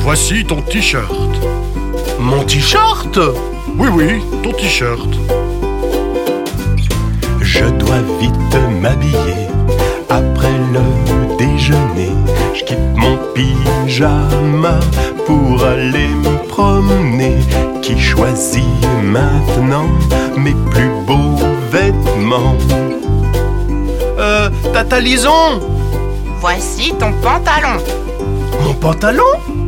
Voici ton t-shirt. Mon t-shirt? Oui, ton t-shirt. Je dois vite m'habiller. Après le déjeuner, je quitte mon pyjama pour aller me promener. Qui choisit maintenant mes plus beaux vêtements? Tata Lison? Voici ton pantalon. Mon pantalon?